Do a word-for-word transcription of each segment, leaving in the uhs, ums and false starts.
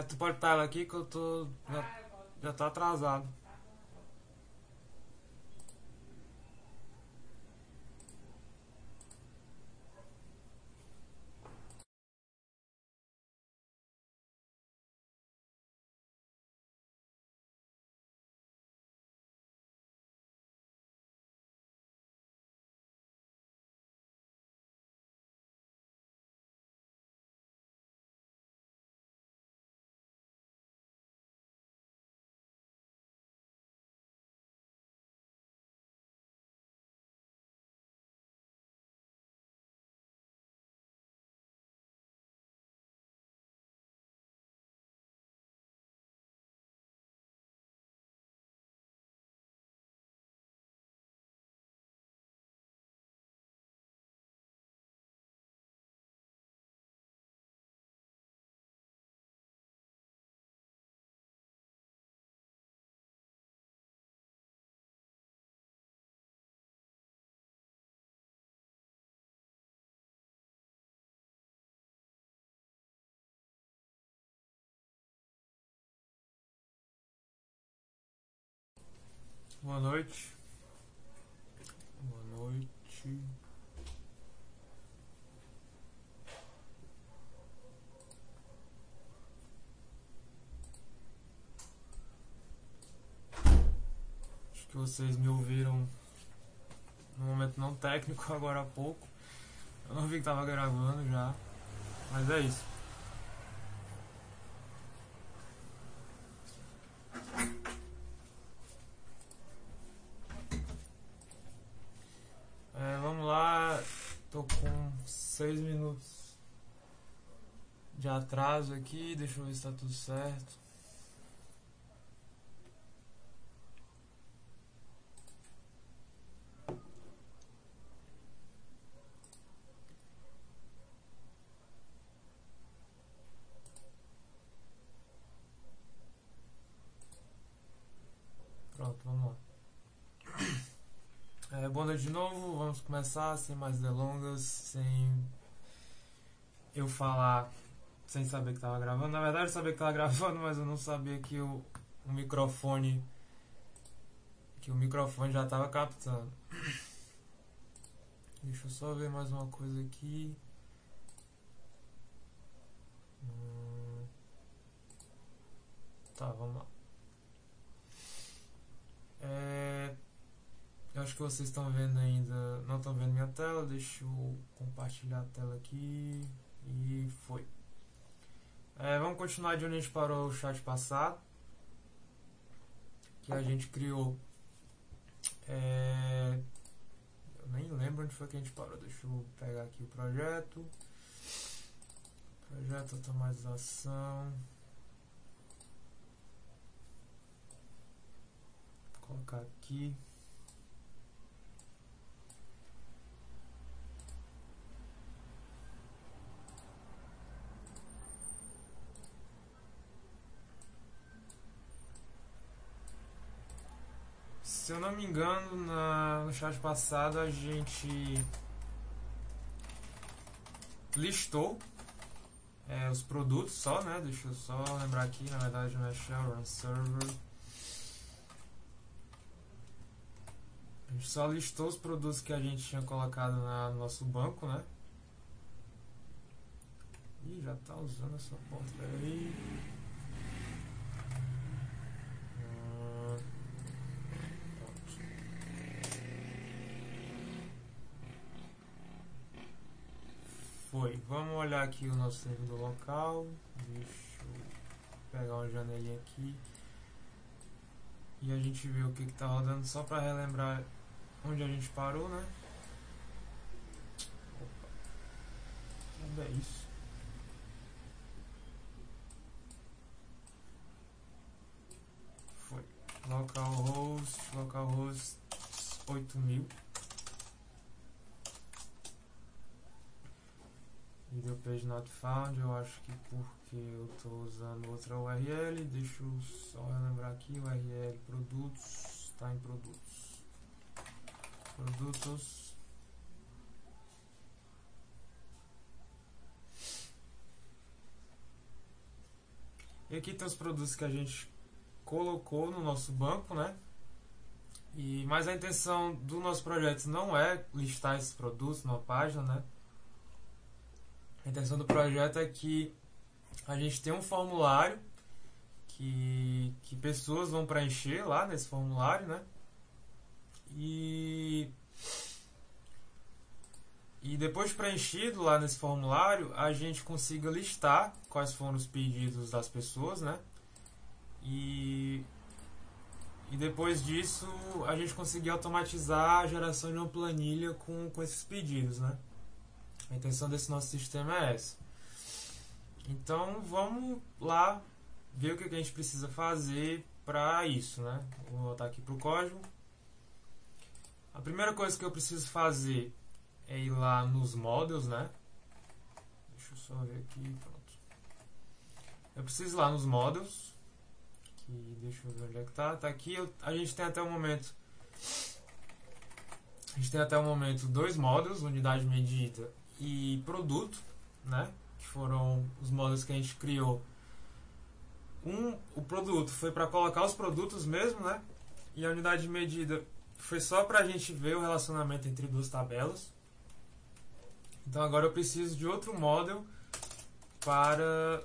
tu pode estar aqui que eu tô. Já, já tô atrasado. Boa noite. Boa noite. Acho que vocês me ouviram num momento não técnico agora há pouco. Eu não vi que tava gravando já. Mas é isso. É, vamos lá. Tô com seis minutos de atraso aqui. Deixa eu ver se tá tudo certo. Pronto, vamos lá. É, boa noite de novo, vamos começar sem mais delongas, sem eu falar, sem saber que tava gravando. Na verdade eu sabia que tava gravando, mas eu não sabia que o, o microfone que o microfone já tava captando. Deixa eu só ver mais uma coisa aqui. Hum, tá, vamos lá. É, eu acho que vocês estão vendo ainda, não estão vendo minha tela, deixa eu compartilhar a tela aqui e foi. É, vamos continuar de onde a gente parou o chat passado, que a gente criou. É, eu nem lembro onde foi que a gente parou, deixa eu pegar aqui o projeto. Projeto automatização. Vou colocar aqui. Se eu não me engano, na, no chat passado a gente listou é, os produtos só, né? Deixa eu só lembrar aqui, na verdade não é shell, run server. A gente só listou os produtos que a gente tinha colocado na, no nosso banco, né? Ih, já tá usando essa porta, peraí. Hum, Foi. Vamos olhar aqui o nosso servidor local. Deixa eu pegar uma janelinha aqui. E a gente vê o que está rodando só para relembrar onde a gente parou, né? Opa. Onde é isso? Foi. Localhost, localhost oito mil. Video page not found, eu acho que porque eu estou usando outra U R L. Deixa eu só relembrar aqui, U R L produtos, está em produtos. Produtos. E aqui tem os produtos que a gente colocou no nosso banco, né? E, mas a intenção do nosso projeto não é listar esses produtos numa página, né? A intenção do projeto é que a gente tenha um formulário que, que pessoas vão preencher lá nesse formulário, né? E, e depois de preenchido lá nesse formulário, a gente consiga listar quais foram os pedidos das pessoas, né? E, e depois disso, a gente conseguir automatizar a geração de uma planilha com, com esses pedidos, né? A intenção desse nosso sistema é essa. Então, vamos lá ver o que a gente precisa fazer para isso, né? Vou voltar aqui para o código. A primeira coisa que eu preciso fazer é ir lá nos models, né? Deixa eu só ver aqui, pronto. Eu preciso ir lá nos models. Que, deixa eu ver onde é que tá. Tá aqui, eu, a gente tem até o momento... A gente tem até o momento dois models, unidade medida e produto, né? Que foram os models que a gente criou. Um, o produto foi para colocar os produtos mesmo, né? E a unidade de medida foi só para a gente ver o relacionamento entre duas tabelas. Então agora eu preciso de outro model para,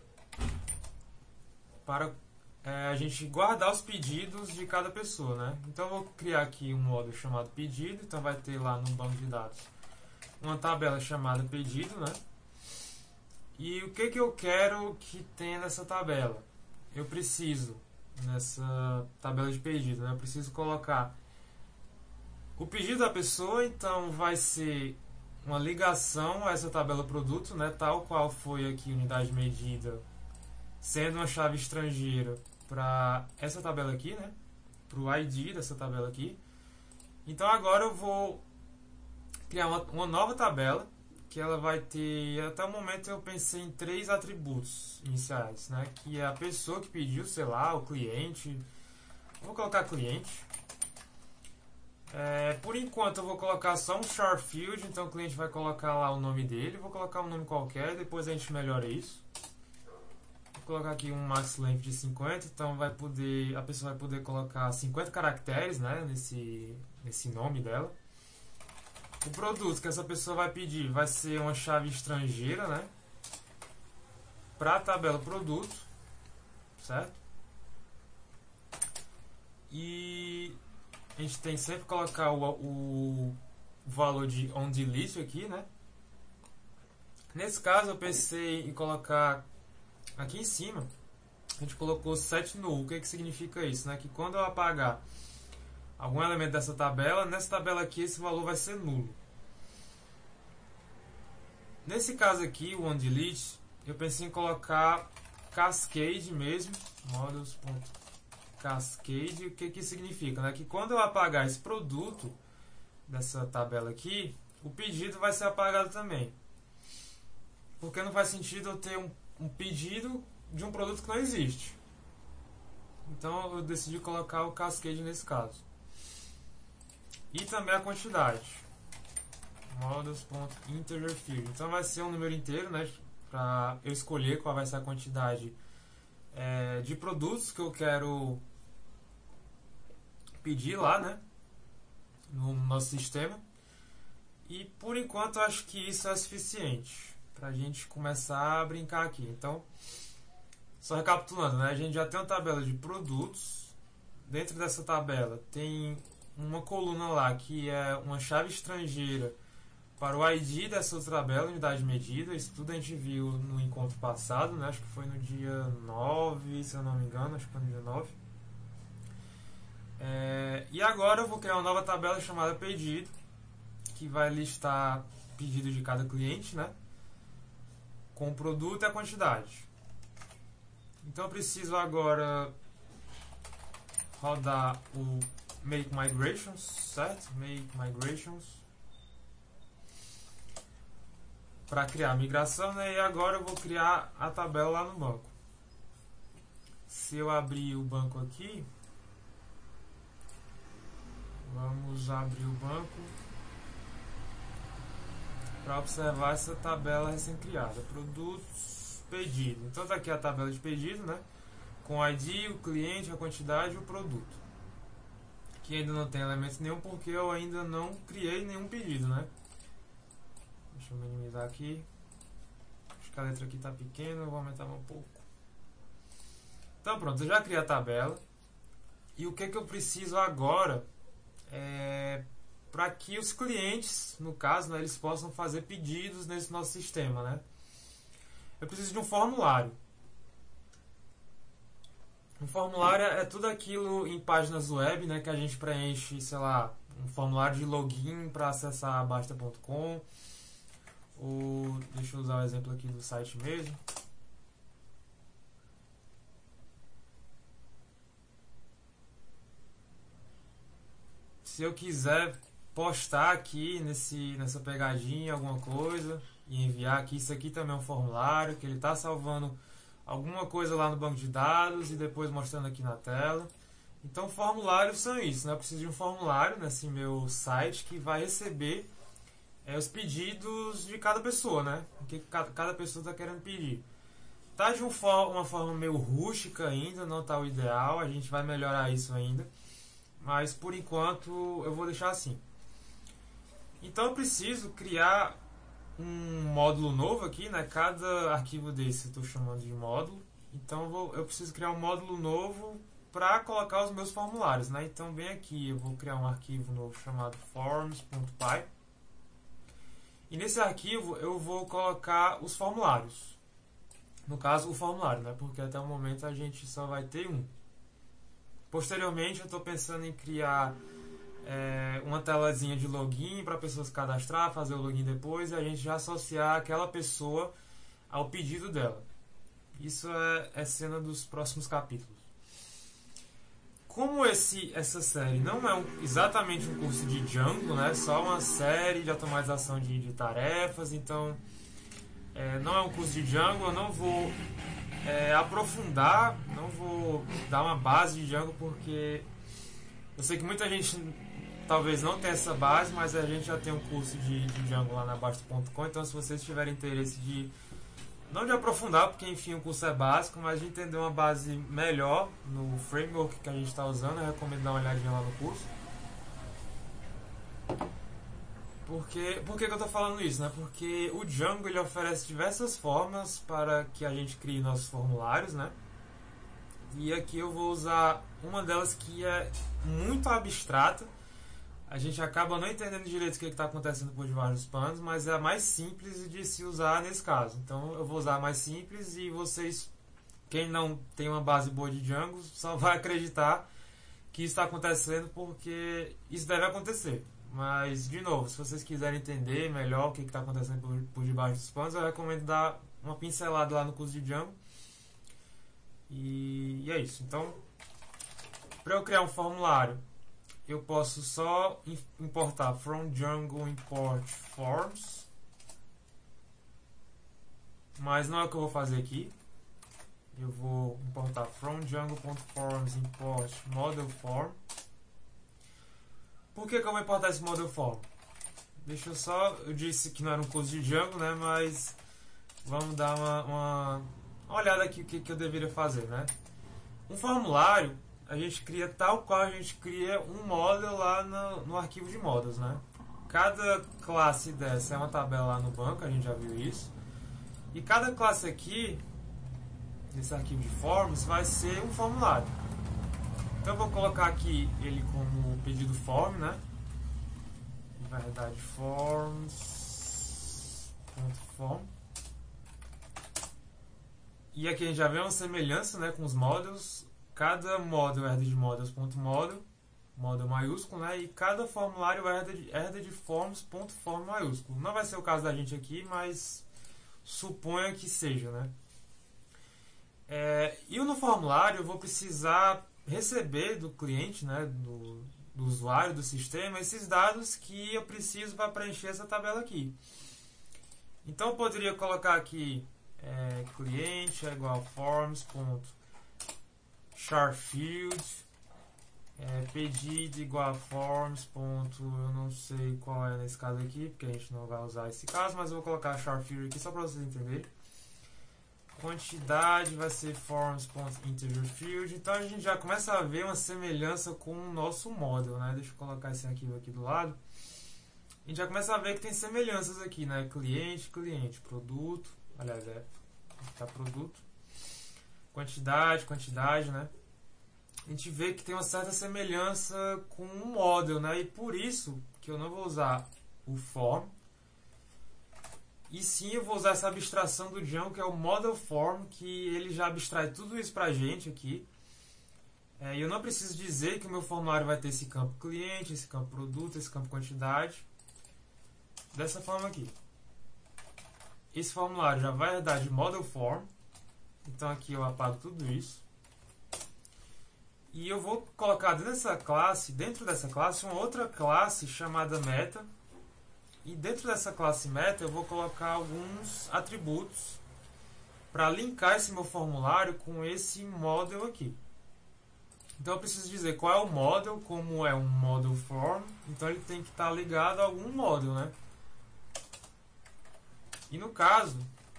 para é, a gente guardar os pedidos de cada pessoa, né? Então eu vou criar aqui um model chamado pedido. Então vai ter lá no banco de dados uma tabela chamada pedido, né? E o que, que eu quero que tenha nessa tabela? Eu preciso, nessa tabela de pedido, né? Eu preciso colocar o pedido da pessoa, então vai ser uma ligação a essa tabela produto, né? Tal qual foi aqui unidade medida, sendo uma chave estrangeira para essa tabela aqui, né? Para o I D dessa tabela aqui. Então agora eu vou criar uma, uma nova tabela, que ela vai ter, até o momento eu pensei em três atributos iniciais, né? Que é a pessoa que pediu, sei lá, o cliente. Vou colocar cliente. É, por enquanto eu vou colocar só um short field, então o cliente vai colocar lá o nome dele. Vou colocar um nome qualquer, depois a gente melhora isso. Vou colocar aqui um max length de cinquenta, então vai poder, a pessoa vai poder colocar cinquenta caracteres, né, nesse, nesse nome dela. O produto que essa pessoa vai pedir vai ser uma chave estrangeira, né? Para a tabela produto, certo? E a gente tem que sempre colocar o, o valor de onDelete aqui, né? Nesse caso eu pensei em colocar aqui em cima, a gente colocou set null. O que, que significa isso, né? Que quando eu apagar algum elemento dessa tabela, nessa tabela aqui esse valor vai ser nulo. Nesse caso aqui, o onDelete, eu pensei em colocar cascade mesmo, models.cascade. O que que significa, né? Que quando eu apagar esse produto dessa tabela aqui, o pedido vai ser apagado também. Porque não faz sentido eu ter um, um pedido de um produto que não existe. Então eu decidi colocar o cascade nesse caso. E também a quantidade, models.integerField. Então vai ser um número inteiro, né, para eu escolher qual vai ser a quantidade é, de produtos que eu quero pedir lá, né, no nosso sistema. E por enquanto eu acho que isso é suficiente para a gente começar a brincar aqui. Então, só recapitulando, né, a gente já tem uma tabela de produtos. Dentro dessa tabela tem uma coluna lá que é uma chave estrangeira para o I D dessa outra tabela, unidade medida. Isso tudo a gente viu no encontro passado, né? Acho que foi no dia nove, se eu não me engano, acho que foi no dia nove. É, e agora eu vou criar uma nova tabela chamada pedido, que vai listar pedido de cada cliente, né? Com o produto e a quantidade. Então eu preciso agora rodar o Make Migrations, certo? Make Migrations para criar a migração, né? E agora eu vou criar a tabela lá no banco. Se eu abrir o banco aqui, vamos abrir o banco para observar essa tabela recém-criada, produtos, pedido. Então tá aqui a tabela de pedido, né? com o I D, o cliente, a quantidade e o produto. Que ainda não tem elementos nenhum porque eu ainda não criei nenhum pedido, né? Deixa eu minimizar aqui. Acho que a letra aqui está pequena, eu vou aumentar um pouco. Então pronto, eu já criei a tabela. E o que, que eu preciso agora é para que os clientes, no caso, né, eles possam fazer pedidos nesse nosso sistema, né? Eu preciso de um formulário. Um formulário é tudo aquilo em páginas web, né, que a gente preenche, sei lá, um formulário de login para acessar a basta ponto com. Ou deixa eu usar o exemplo aqui do site mesmo. Se eu quiser postar aqui nesse, nessa pegadinha alguma coisa e enviar aqui, isso aqui também é um formulário que ele está salvando alguma coisa lá no banco de dados e depois mostrando aqui na tela. Então formulários são isso, né? Eu preciso de um formulário nesse meu site que vai receber é, os pedidos de cada pessoa, né? O que cada, cada pessoa está querendo pedir. Tá de um for, uma forma meio rústica ainda, não está o ideal, a gente vai melhorar isso ainda. Mas por enquanto eu vou deixar assim. Então eu preciso criar um módulo novo aqui, né? Cada arquivo desse eu estou chamando de módulo. Então eu, vou, eu preciso criar um módulo novo para colocar os meus formulários, né? Então bem aqui eu vou criar um arquivo novo chamado forms.py. E nesse arquivo eu vou colocar os formulários. No caso o formulário, né? Porque até o momento a gente só vai ter um. Posteriormente eu estou pensando em criar é, uma telazinha de login para a pessoa se cadastrar, fazer o login depois e a gente já associar aquela pessoa ao pedido dela. Isso é, é cena dos próximos capítulos. Como esse, essa série não é um, exatamente um curso de Django, né? Só uma série de automatização de, de tarefas, então é, não é um curso de Django, eu não vou É, aprofundar, não vou dar uma base de Django porque eu sei que muita gente talvez não tenha essa base, mas a gente já tem um curso de, de Django lá na basta ponto com, então se vocês tiverem interesse de, não de aprofundar, porque enfim o curso é básico, mas de entender uma base melhor no framework que a gente está usando, eu recomendo dar uma olhadinha lá no curso. Porque, por que, que eu estou falando isso? Né? Porque o Django ele oferece diversas formas para que a gente crie nossos formulários, né? E aqui eu vou usar uma delas que é muito abstrata. A gente acaba não entendendo direito o que está acontecendo por debaixo dos panos, mas é a mais simples de se usar nesse caso. Então eu vou usar a mais simples e vocês, quem não tem uma base boa de Django, só vai acreditar que isso está acontecendo porque isso deve acontecer. Mas, de novo, se vocês quiserem entender melhor o que está acontecendo por, por debaixo dos panos, eu recomendo dar uma pincelada lá no curso de Django. E, e é isso. Então, para eu criar um formulário, eu posso só importar from Django import forms. Mas não é o que eu vou fazer aqui. Eu vou importar from Django.forms import model form. Por que, que eu vou importar esse model form? Deixa eu só... Eu disse que não era um curso de Django, né? Mas vamos dar uma, uma, uma olhada aqui o que, que eu deveria fazer, né? Um formulário, a gente cria tal qual a gente cria um model lá no, no arquivo de models, né? Cada classe dessa é uma tabela lá no banco, a gente já viu isso. E cada classe aqui, nesse arquivo de forms, vai ser um formulário. Então eu vou colocar aqui ele como pedido form, né? Verdade forms.form. E aqui a gente já vê uma semelhança, né, com os models. Cada model é de models.model, model maiúsculo, né? E cada formulário é de, é de forms.form maiúsculo. Não vai ser o caso da gente aqui, mas suponha que seja, né? É, e no formulário eu vou precisar receber do cliente, né, do, do usuário do sistema, esses dados que eu preciso para preencher essa tabela aqui. Então eu poderia colocar aqui é, cliente é igual forms.charfield, é, pedido igual forms. Ponto, eu não sei qual é nesse caso aqui, porque a gente não vai usar esse caso, mas eu vou colocar charfield aqui só para vocês entenderem. quantidade vai ser forms.integerField. Então a gente já começa a ver uma semelhança com o nosso model, né? Deixa eu colocar esse arquivo aqui do lado. A gente já começa a ver que tem semelhanças aqui, né? Cliente, cliente, produto, aliás, é, tá produto, quantidade, quantidade, né? A gente vê que tem uma certa semelhança com o model, né? E por isso que eu não vou usar o form, e sim eu vou usar essa abstração do Django, que é o model form, que ele já abstrai tudo isso pra gente aqui. É, e eu não preciso dizer que o meu formulário vai ter esse campo cliente, esse campo produto, esse campo quantidade. Dessa forma aqui. Esse formulário já vai herdar de model form. Então aqui eu apago tudo isso. E eu vou colocar dessa classe, dentro dessa classe, uma outra classe chamada meta. E dentro dessa classe meta eu vou colocar alguns atributos para linkar esse meu formulário com esse model aqui. Então eu preciso dizer qual é o model, como é um model form, então ele tem que estar ligado a algum model, né? E no caso,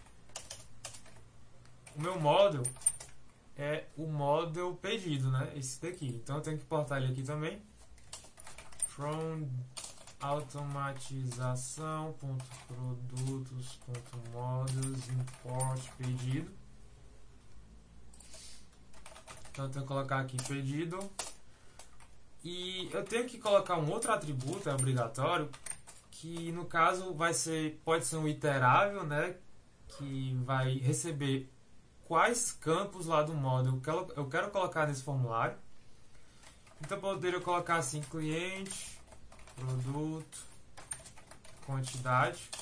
o meu model é o model pedido, né? Esse daqui. Então eu tenho que importar ele aqui também. From automatização.produtos.models import pedido. Então eu tenho que colocar aqui pedido. E eu tenho que colocar um outro atributo, é obrigatório, que no caso vai ser, pode ser um iterável, né? Que vai receber quais campos lá do model que eu quero colocar nesse formulário. Então eu poderia colocar assim, cliente, produto, quantidade.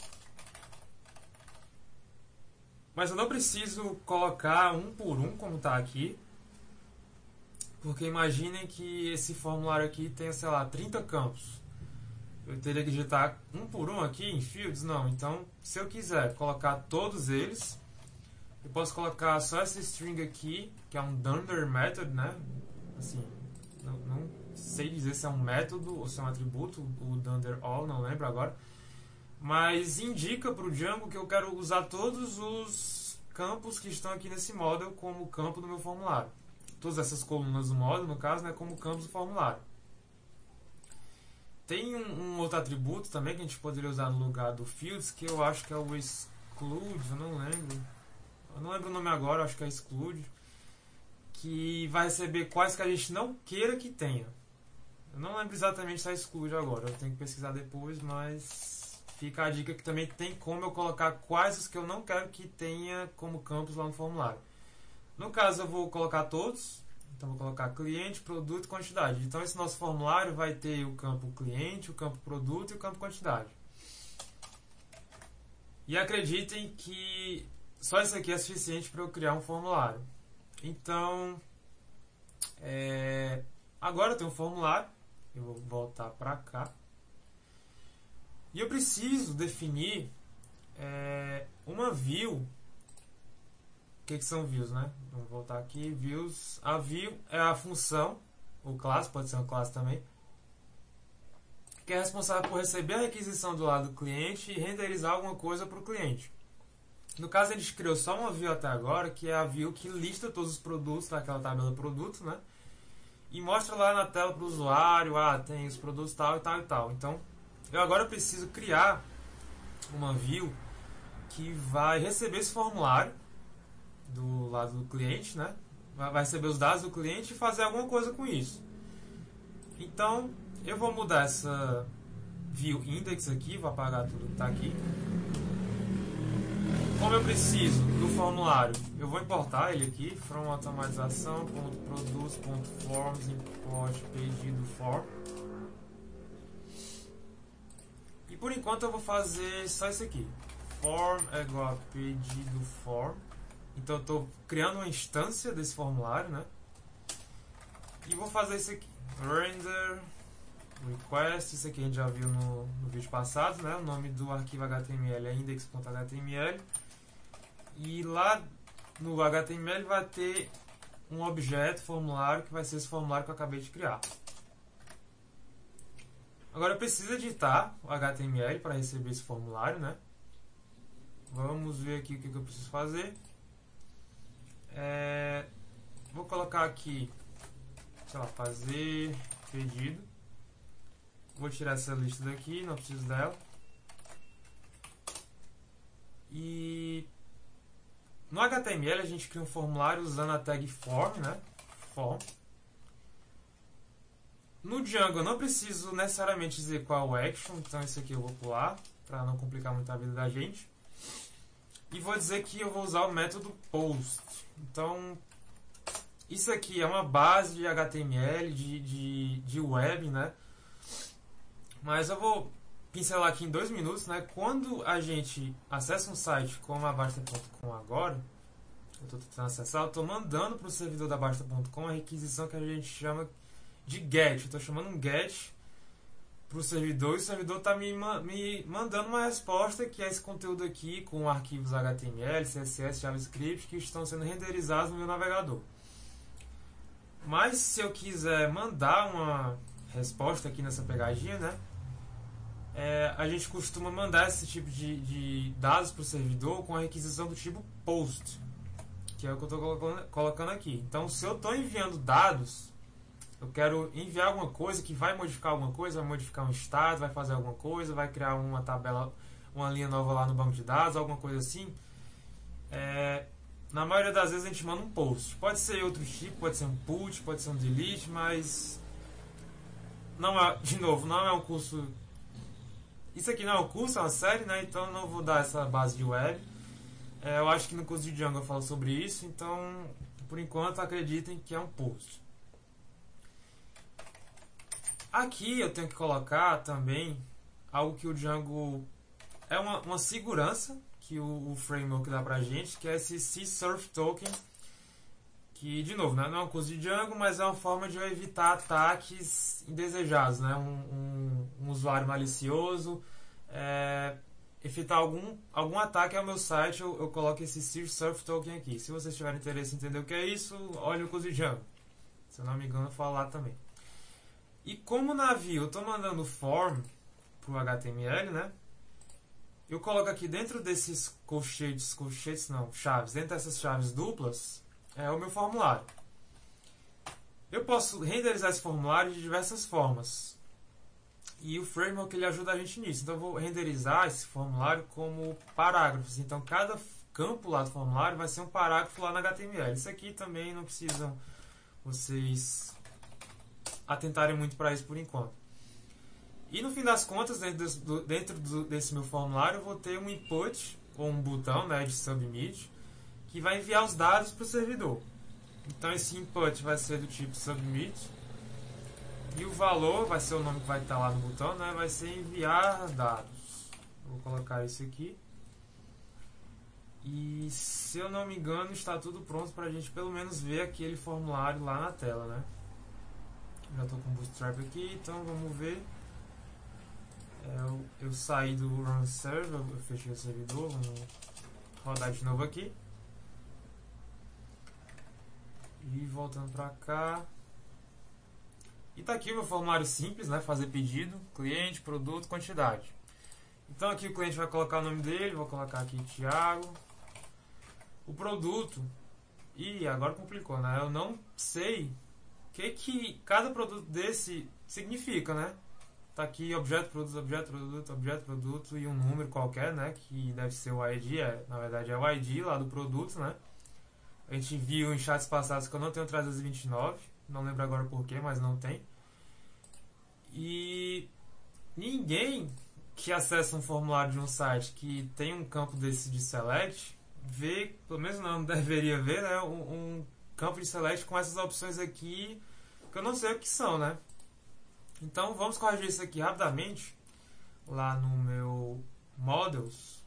Mas eu não preciso colocar um por um como está aqui. Porque imaginem que esse formulário aqui tenha, sei lá, trinta campos. Eu teria que digitar um por um aqui em fields? Não. Então, se eu quiser colocar todos eles, eu posso colocar só essa string aqui, que é um dunder method, né? Assim, não, não sei dizer se é um método ou se é um atributo, o dunder all, não lembro agora. Mas indica para o Django que eu quero usar todos os campos que estão aqui nesse model como campo do meu formulário. Todas essas colunas do model, no caso, né, como campos do formulário. Tem um, um outro atributo também que a gente poderia usar no lugar do fields, que eu acho que é o exclude, eu não lembro. Eu não lembro o nome agora, eu acho que é exclude. Que vai receber quais que a gente não queira que tenha. Eu não lembro exatamente se é exclude agora, eu tenho que pesquisar depois, mas fica a dica que também tem como eu colocar quais os que eu não quero que tenha como campos lá no formulário. No caso, eu vou colocar todos. Então, vou colocar cliente, produto e quantidade. Então, esse nosso formulário vai ter o campo cliente, o campo produto e o campo quantidade. E acreditem que só isso aqui é suficiente para eu criar um formulário. Então, é, agora eu tenho um formulário. Eu vou voltar para cá. E eu preciso definir é, uma view. O que, que são views, né? Vamos voltar aqui. Views. A view é a função, ou classe, pode ser uma classe também, que é responsável por receber a requisição do lado do cliente e renderizar alguma coisa para o cliente. No caso, a gente criou só uma view até agora, que é a view que lista todos os produtos daquela tabela produto, né? E mostra lá na tela para o usuário, ah, tem os produtos tal e tal e tal. Então, eu agora preciso criar uma view que vai receber esse formulário do lado do cliente, né? Vai receber os dados do cliente e fazer alguma coisa com isso. Então, eu vou mudar essa view index aqui, vou apagar tudo que está aqui. Como eu preciso do formulário, eu vou importar ele aqui, from automatização.produce.forms import pedido form. E por enquanto eu vou fazer só isso aqui. Form é igual a pedido form. Então eu estou criando uma instância desse formulário, né? E vou fazer isso aqui. Render request, isso aqui a gente já viu no, no vídeo passado, né? O nome do arquivo H T M L é index.html. E lá no H T M L vai ter um objeto formulário que vai ser esse formulário que eu acabei de criar. Agora eu preciso editar o H T M L para receber esse formulário, né? Vamos ver aqui o que eu preciso fazer. É, vou colocar aqui, sei lá, fazer pedido. Vou tirar essa lista daqui, não preciso dela. E no H T M L a gente cria um formulário usando a tag form, né? Form. No Django eu não preciso necessariamente dizer qual é o action, então isso aqui eu vou pular para não complicar muito a vida da gente. E vou dizer que eu vou usar o método post. Então isso aqui é uma base de H T M L, de, de, de web, né? Mas eu vou pincelar aqui em dois minutos, né? Quando a gente acessa um site como a Basta ponto com agora, eu estou tentando acessar, eu estou mandando para o servidor da Basta ponto com a requisição que a gente chama de get. Eu estou chamando um get para o servidor e o servidor está me, me mandando uma resposta que é esse conteúdo aqui com arquivos H T M L, C S S, JavaScript que estão sendo renderizados no meu navegador. Mas se eu quiser mandar uma resposta aqui nessa pegadinha, né? É, a gente costuma mandar esse tipo de, de dados para o servidor com a requisição do tipo post, que é o que eu estou colocando, colocando aqui. Então, se eu estou enviando dados, eu quero enviar alguma coisa que vai modificar alguma coisa, vai modificar um estado, vai fazer alguma coisa, vai criar uma tabela, uma linha nova lá no banco de dados, alguma coisa assim. É, na maioria das vezes a gente manda um post. Pode ser outro tipo, pode ser um put, pode ser um delete, mas não é, de novo, não é um curso. Isso aqui não é um curso, é uma série, né? Então eu não vou dar essa base de web. É, eu acho que no curso de Django eu falo sobre isso, então por enquanto acreditem que é um post. Aqui eu tenho que colocar também algo que o Django é uma, uma segurança que o, o framework dá pra gente, que é esse csurf token, que de novo, né, não é um curso de Django, mas é uma forma de eu evitar ataques indesejados, né? um, um, um usuário malicioso é, evitar algum, algum ataque ao meu site, eu, eu coloco esse csurf token aqui. Se vocês tiverem interesse em entender o que é isso, olhe o curso de Django, se eu não me engano eu falo lá também. E como navio eu estou mandando form para o H T M L, né? Eu coloco aqui dentro desses colchetes, colchetes não, chaves, dentro dessas chaves duplas, é o meu formulário. Eu posso renderizar esse formulário de diversas formas. E o framework ele ajuda a gente nisso. Então eu vou renderizar esse formulário como parágrafos. Então cada campo lá do formulário vai ser um parágrafo lá no H T M L. Isso aqui também não precisam vocês atentarem muito para isso por enquanto. E no fim das contas, dentro, desse, do, dentro do, desse meu formulário, eu vou ter um input, ou um botão, né, de submit, que vai enviar os dados para o servidor. Então esse input vai ser do tipo submit, e o valor vai ser o nome que vai estar lá no botão, né, vai ser enviar dados. Vou colocar isso aqui. E se eu não me engano, está tudo pronto para a gente pelo menos ver aquele formulário lá na tela, né? Já estou com o Bootstrap aqui, então vamos ver. É, eu, eu saí do Run Server, eu fechei o servidor, vamos rodar de novo aqui. E voltando para cá. E tá aqui o meu formulário simples, né? Fazer pedido, cliente, produto, quantidade. Então aqui o cliente vai colocar o nome dele, vou colocar aqui Thiago. O produto, e agora complicou, né? Eu não sei o que, que cada produto desse significa, né? Tá aqui objeto, produto, objeto, produto, objeto, produto e um número qualquer, né? Que deve ser o I D, é, na verdade é o I D lá do produto, né? A gente viu em chats passados que eu não tenho trezentos e vinte e nove, não lembro agora porquê, mas não tem. E ninguém que acessa um formulário de um site que tem um campo desse de select vê, pelo menos não deveria ver, né, um, um campo de select com essas opções aqui que eu não sei o que são, né? Então vamos corrigir isso aqui rapidamente lá no meu models,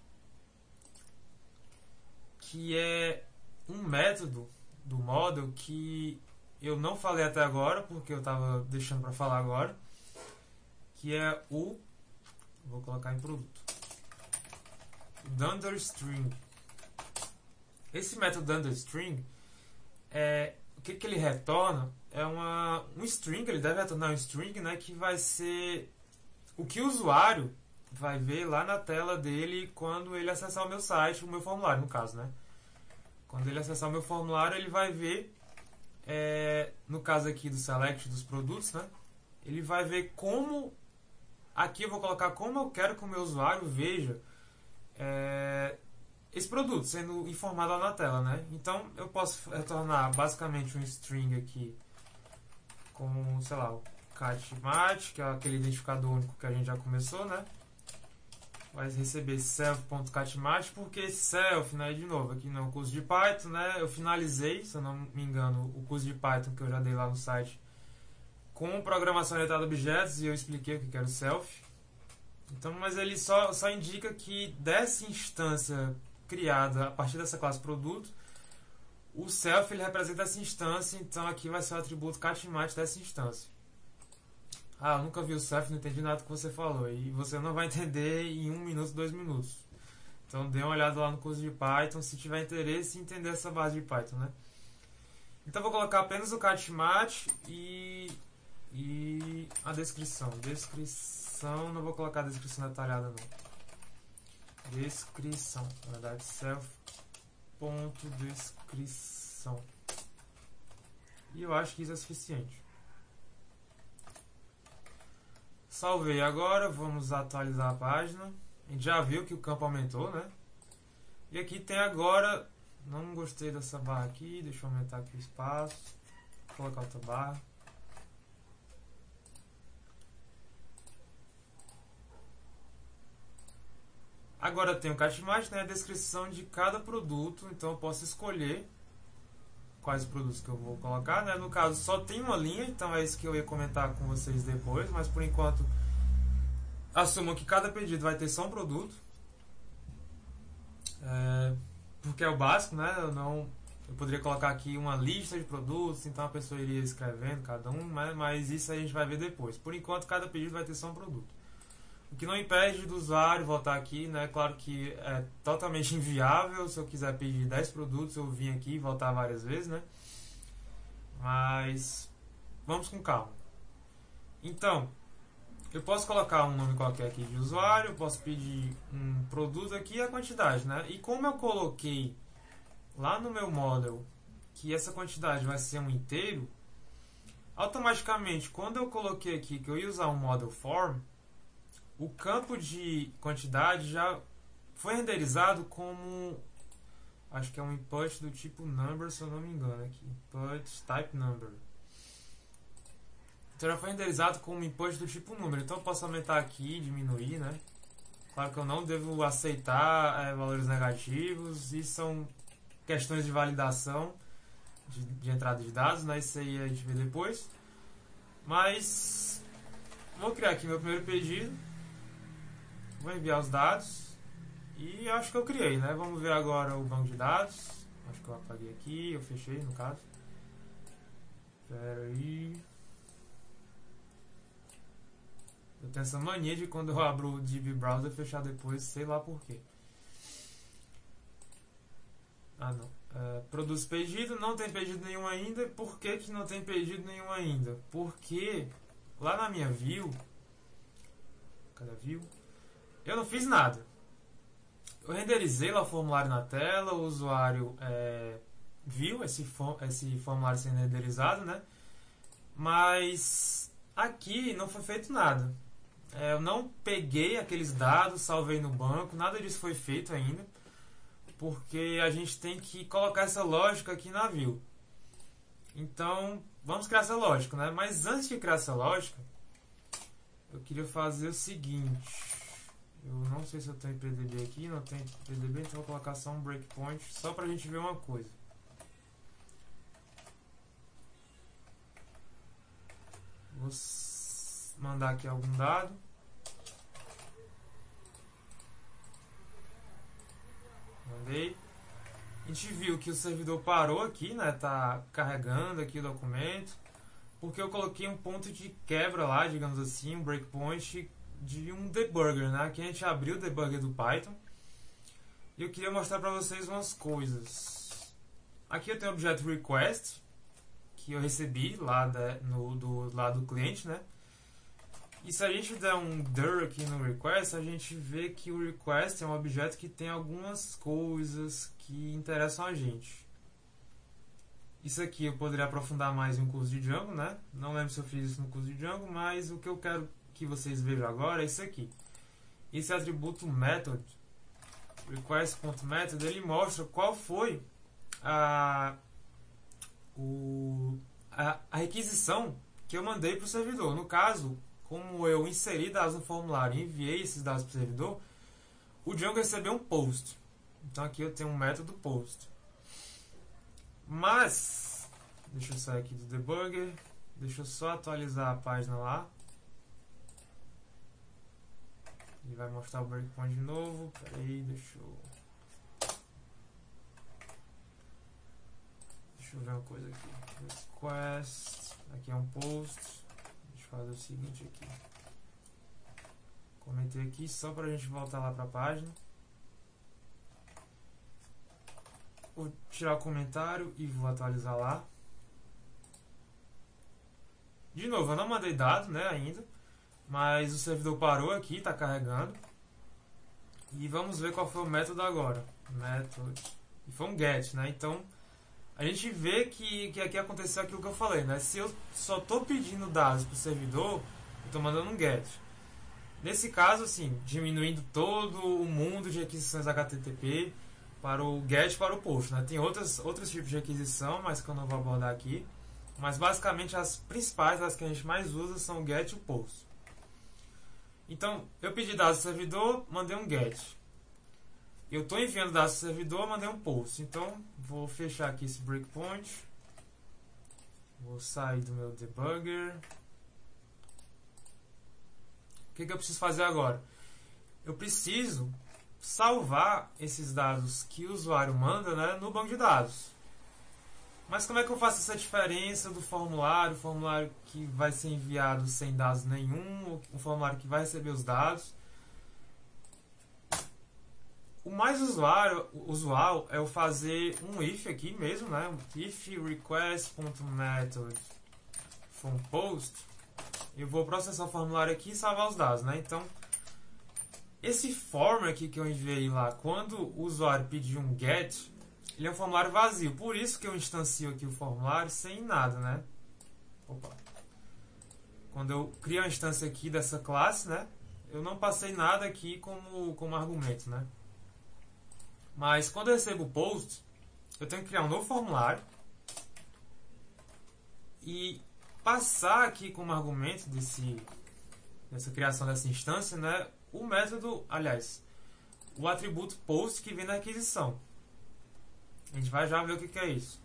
que é um método do model que eu não falei até agora porque eu estava deixando para falar agora, que é o, vou colocar em produto, DunderString. Esse método DunderString, é, o que, que ele retorna é uma, um string, ele deve retornar um string, né, que vai ser o que o usuário vai ver lá na tela dele quando ele acessar o meu site, o meu formulário no caso, né. Quando ele acessar o meu formulário, ele vai ver, é, no caso aqui do select dos produtos, né? Ele vai ver como, aqui eu vou colocar como eu quero que o meu usuário veja é, esse produto sendo informado lá na tela, né? Então eu posso retornar basicamente um string aqui com, sei lá, o catmatch, que é aquele identificador único que a gente já começou, né? Vai receber self.catmatch, porque esse self, né, de novo, aqui no curso de Python, né, eu finalizei, se eu não me engano, o curso de Python que eu já dei lá no site com programação orientada a objetos, e eu expliquei o que era o self. Então, mas ele só, só indica que dessa instância criada a partir dessa classe produto, o self ele representa essa instância, então aqui vai ser o atributo catmatch dessa instância. Ah, eu nunca vi o self, não entendi nada do que você falou. E você não vai entender em um minuto, dois minutos. Então dê uma olhada lá no curso de Python, se tiver interesse em entender essa base de Python, né? Então vou colocar apenas o catmatch e, e a descrição. Descrição, não vou colocar a descrição detalhada não. Descrição, na verdade, self.descrição. E eu acho que isso é suficiente. Salvei agora, vamos atualizar a página. A gente já viu que o campo aumentou, né? E aqui tem agora, não gostei dessa barra aqui, deixa eu aumentar aqui o espaço, vou colocar outra barra. Agora tem o catmatch, né? A descrição de cada produto, então eu posso escolher quais produtos que eu vou colocar, né? No caso só tem uma linha, então é isso que eu ia comentar com vocês depois, mas por enquanto assumam que cada pedido vai ter só um produto, é, porque é o básico, né? Eu não, eu poderia colocar aqui uma lista de produtos, então a pessoa iria escrevendo cada um, né? Mas isso a gente vai ver depois. Por enquanto cada pedido vai ter só um produto. O que não impede do usuário voltar aqui, né? Claro que é totalmente inviável. Se eu quiser pedir dez produtos, eu vim aqui e voltar várias vezes, né? Mas vamos com calma. Então, eu posso colocar um nome qualquer aqui de usuário, eu posso pedir um produto aqui e a quantidade, né? E como eu coloquei lá no meu model que essa quantidade vai ser um inteiro, automaticamente, quando eu coloquei aqui que eu ia usar um model form, o campo de quantidade já foi renderizado como, acho que é um input do tipo number, se eu não me engano aqui, input type number. Então já foi renderizado como input do tipo número, então eu posso aumentar aqui, diminuir, né? Claro que eu não devo aceitar é, valores negativos, e são questões de validação de, de entrada de dados, né? Isso aí a gente vê depois. Mas vou criar aqui meu primeiro pedido. Vou enviar os dados e acho que eu criei, né? Vamos ver agora o banco de dados. Acho que eu apaguei aqui, eu fechei no caso. Espera aí. Eu tenho essa mania de quando eu abro o D B Browser fechar depois, sei lá porquê. Ah não. É, produz pedido, não tem pedido nenhum ainda. Por que que não tem pedido nenhum ainda? Porque lá na minha view, cadê a view? Eu não fiz nada. Eu renderizei lá o formulário na tela, o usuário é, viu esse, esse formulário sendo renderizado, né? Mas aqui não foi feito nada. É, eu não peguei aqueles dados, salvei no banco, nada disso foi feito ainda, porque a gente tem que colocar essa lógica aqui na view. Então, vamos criar essa lógica, né? Mas antes de criar essa lógica, eu queria fazer o seguinte. Eu não sei se eu tenho P D B aqui, não tenho P D B, então vou colocar só um breakpoint, só pra gente ver uma coisa. Vou mandar aqui algum dado. Mandei. A gente viu que o servidor parou aqui, né? Tá carregando aqui o documento, porque eu coloquei um ponto de quebra lá, digamos assim, um breakpoint de um debugger, né? Aqui a gente abriu o debugger do Python e eu queria mostrar para vocês umas coisas. Aqui eu tenho o objeto request que eu recebi lá da, no, do lado do cliente, né? E se a gente der um dir aqui no request, a gente vê que o request é um objeto que tem algumas coisas que interessam a gente. Isso aqui eu poderia aprofundar mais em um curso de Django, né? Não lembro se eu fiz isso no curso de Django, mas o que eu quero que vocês vejam agora é isso aqui. Esse atributo method, request.method, ele mostra qual foi a, o, a, a requisição que eu mandei para o servidor. No caso, como eu inseri dados no formulário e enviei esses dados para o servidor, o Django recebeu um post. Então aqui eu tenho um método post. Mas, deixa eu sair aqui do debugger, deixa eu só atualizar a página lá. Ele vai mostrar o breakpoint de novo. Pera aí, deixa eu... Deixa eu ver uma coisa aqui. Request, aqui é um post. Deixa eu fazer o seguinte aqui. Comentei aqui só para a gente voltar lá para a página. Vou tirar o comentário e vou atualizar lá. De novo, eu não mandei dado, né, ainda. Mas o servidor parou aqui, está carregando. E vamos ver qual foi o método agora. Method. E foi um get, né? Então, a gente vê que, que aqui aconteceu aquilo que eu falei, né? Se eu só estou pedindo dados para o servidor, eu estou mandando um get. Nesse caso, assim, diminuindo todo o mundo de requisições H T T P para o get e para o post, né? Tem outras, outros tipos de requisição, mas que eu não vou abordar aqui. Mas basicamente as principais, as que a gente mais usa, são o get e o post. Então, eu pedi dados do servidor, mandei um get. Eu estou enviando dados do servidor, mandei um post. Então, vou fechar aqui esse breakpoint. Vou sair do meu debugger. O que, que eu preciso fazer agora? Eu preciso salvar esses dados que o usuário manda, né, no banco de dados. Mas como é que eu faço essa diferença do formulário, o formulário que vai ser enviado sem dados nenhum, o formulário que vai receber os dados? O mais usuário, usual é eu fazer um if aqui mesmo, né? If request.method from post. Eu vou processar o formulário aqui e salvar os dados, né? Então, esse form aqui que eu enviei lá, quando o usuário pedir um get, ele é um formulário vazio. Por isso que eu instancio aqui o formulário sem nada, né? Opa. Quando eu crio a instância aqui dessa classe, né? Eu não passei nada aqui como, como argumento, né? Mas quando eu recebo o post, eu tenho que criar um novo formulário e passar aqui como argumento desse, dessa criação dessa instância, né, o método, aliás, o atributo post que vem na requisição. A gente vai já ver o que, que é isso.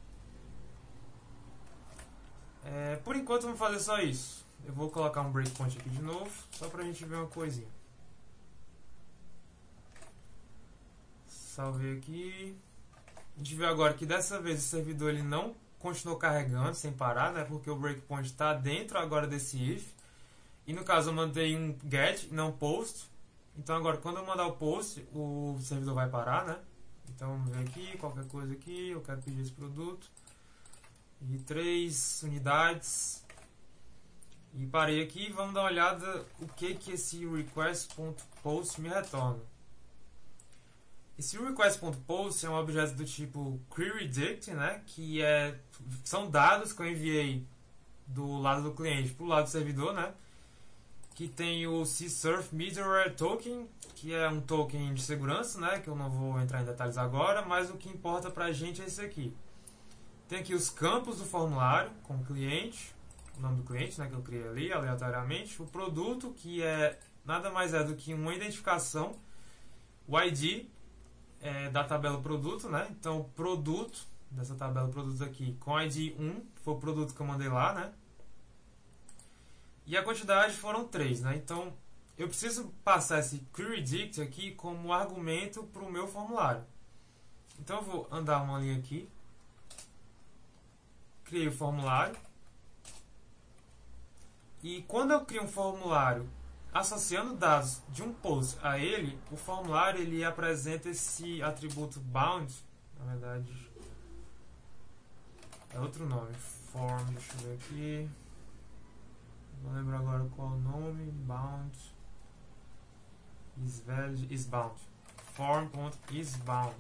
É, por enquanto vamos fazer só isso. Eu vou colocar um breakpoint aqui de novo, só para a gente ver uma coisinha. Salvei aqui. A gente viu agora que dessa vez o servidor ele não continuou carregando sem parar, né? Porque o breakpoint está dentro agora desse if. E no caso eu mandei um get, não post. Então agora quando eu mandar o post, o servidor vai parar, né? Então vamos ver aqui, qualquer coisa aqui. Eu quero pedir esse produto. E três unidades. E parei aqui e vamos dar uma olhada o que que esse request.post me retorna. Esse request.post é um objeto do tipo queryDict, né? Que é, são dados que eu enviei do lado do cliente para o lado do servidor, né? Que tem o csurf middleware token, que é um token de segurança, né? Que eu não vou entrar em detalhes agora, mas o que importa para a gente é esse aqui. Tem aqui os campos do formulário com o cliente, o nome do cliente, né? Que eu criei ali aleatoriamente. O produto, que é nada mais é do que uma identificação, o I D é, da tabela produto, né? Então, o produto dessa tabela produtos aqui com I D um foi o produto que eu mandei lá, né? E a quantidade foram três, né? Então, eu preciso passar esse queryDict aqui como argumento para o meu formulário. Então, eu vou andar uma linha aqui. Criei o formulário. E quando eu crio um formulário associando dados de um post a ele, o formulário ele apresenta esse atributo bound, na verdade é outro nome, form, deixa eu ver aqui, não lembro agora qual o nome, bound, isValid, isBound, form.isBound.